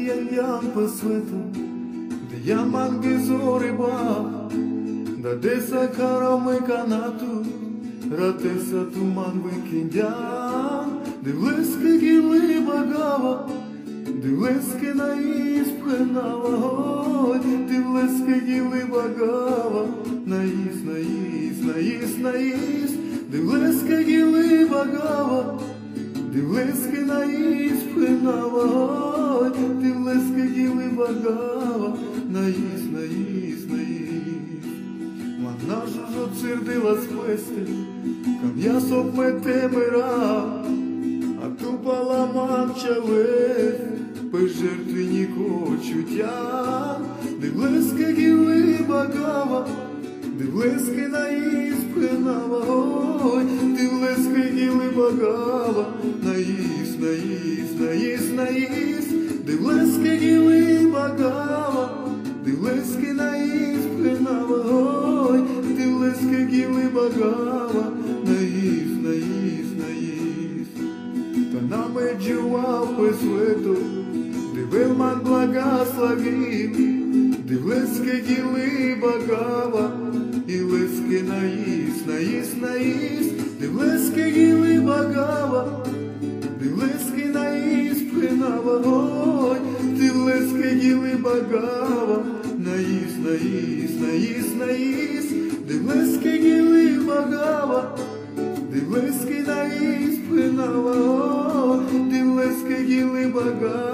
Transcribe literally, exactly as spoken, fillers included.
ян по свету, diamangi zoriba, da desa karame kanatu, ратеса туман викиндян, дивлески гіли багава, дивлески наїз пленава, дивлески гіли багава, наїз, наїз, наїз, наїз, дивлески гіли багава, дивлески наїз пленава, дивлески гіли багава, наїз, наїз, наїз. Вона ж оцирдила з пестель, кам'ясо плете мира, а ту паламан чаве, пи жертвеннику чуття, дивлески гіли багава, дивлески наїз пленава, ой, дивлески гіли багава, наїз, наїз, наїз, наїз, дивлески гіли багава, дивлески наїз пленава, ой, дивлески гіли багава, наїз, наїз, наїз. Та нами джував по свету, дивил ман благословив, дивлески гіли багава, і лески наїз, наїз, наїз, дивлески гіли багава, дивлески наїз пленава, ой, дивлески гіли багава, наїз, наїз, наїз, наїз, дивлески гіли багава, дивлески наїз пленава, ой, дивлески гіли багава.